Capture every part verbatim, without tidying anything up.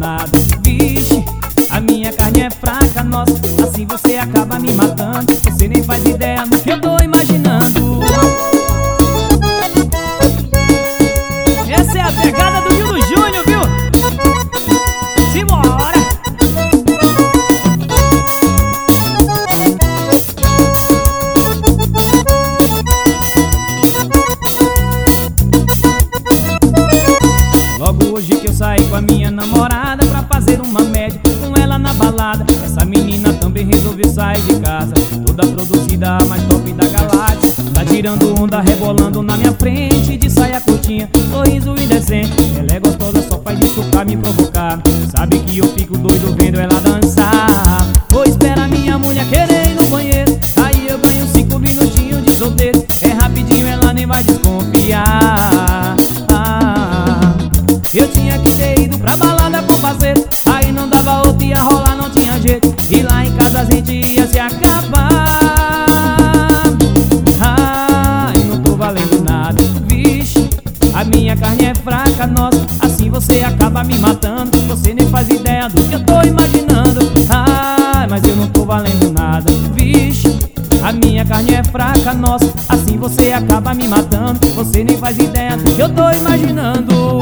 nada. Vixe, a minha carne é fraca, nossa, assim você acaba me matando. Você nem faz ideia do que eu tô imaginando. Essa é a pegada do Nilo Júnior, viu? Simbora! Logo hoje que eu saí com a minha namorada pra fazer uma média com ela na balada. Essa menina também resolveu sair de casa, toda produzida, a mais top da galáxia. Tá tirando onda, rebolando na minha frente, de saia curtinha, sorriso indecente. Ela é gostosa, só faz isso pra me provocar. Sabe que eu fico doido vendo ela dançar. Vou esperar minha mulher querer ir no banheiro, aí eu ganho cinco minutinhos de solteiro. É rapidinho, ela nem vai desconfiar. ah, Eu tinha que ter ido pra balada com parceiro, aí não dava outro, ia rolar, não tinha jeito. E lá em casa a gente ia se acabar. Ai, não tô valendo nada. Vixe, a minha carne é fraca, nossa, assim você acaba me matando. Você nem faz ideia do que eu tô imaginando. Ai, mas eu não tô valendo nada. Vixe, a minha carne é fraca, nossa, assim você acaba me matando. Você nem faz ideia do que eu tô imaginando.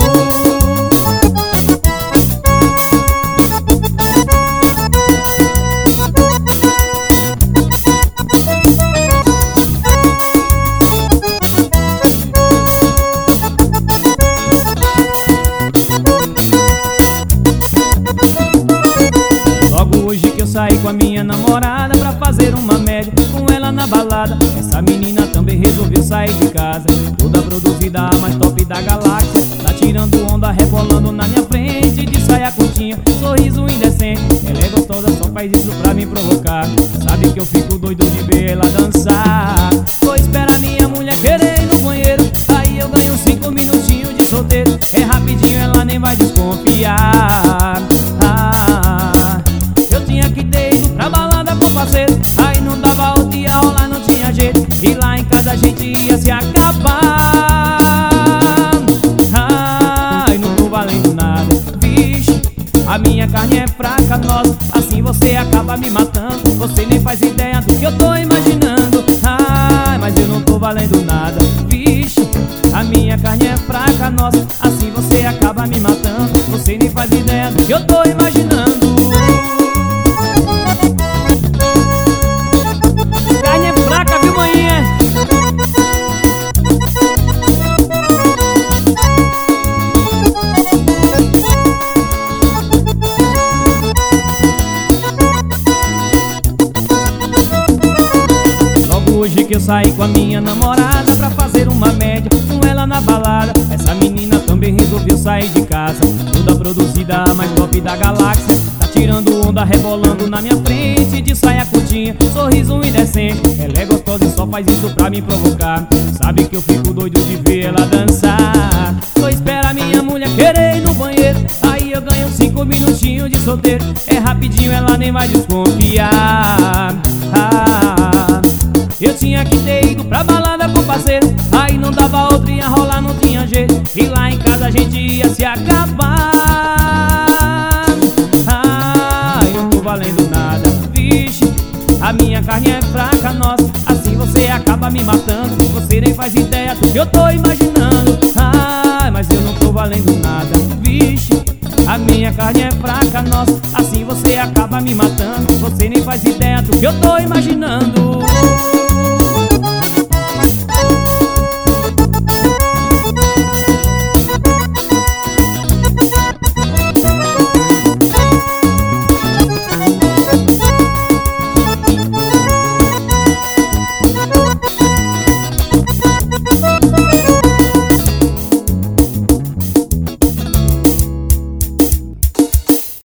Logo hoje que eu saí com a minha namorada pra fazer uma média com ela na balada. Essa menina também resolveu sair de casa, toda produzida, a mais top da galáxia. Tá tirando onda, rebolando na minha frente, de saia curtinha, sorriso indecente. Ela é gostosa, só faz isso pra me provocar. Sabe que eu fico doido de ver ela dançar. Vou esperar minha mulher querer ir no banheiro, aí eu ganho cinco minutinhos de solteiro. É rapidinho, ela nem vai desconfiar. ah, Eu tinha que ter ido pra balada com parceiro, aí não dava outro, ia rolar, não tinha jeito. E lá em casa a gente ia se acabar. Ai, não tô valendo nada. Vixe, a minha carne é fraca, nossa, assim você acaba me matando. Você nem faz ideia do que eu tô imaginando. Ai, mas eu não tô valendo nada. Vixe, a minha carne é fraca, nossa, assim você acaba me matando. Você nem faz ideia do que eu tô imaginando. Carne é fraca, viu, manhã? Logo hoje que eu saí com a minha namorada pra fazer uma média com ela na balada. Essa menina também resolveu sair de casa, toda produzida, a mais top da galáxia. Tá tirando onda, rebolando na minha frente, de saia curtinha, sorriso indecente. Ela é gostosa e só faz isso pra me provocar. Sabe que eu fico doido de ver ela dançar. Só espera minha mulher querer ir no banheiro, aí eu ganho cinco minutinhos de solteiro. É rapidinho, ela nem vai desconfiar. ah, Eu tinha que ter ido pra balada com parceiro, aí não dava outro, ia rolar, não tinha jeito. E lá em casa a gente ia se acabar. Ai, não tô valendo nada. Vixe, a minha carne é fraca, nossa, assim você acaba me matando. Você nem faz ideia do que eu tô imaginando. Ai, mas eu não tô valendo nada. Vixe, a minha carne é fraca, nossa, assim você acaba me matando. Você nem faz ideia do que eu tô imaginando.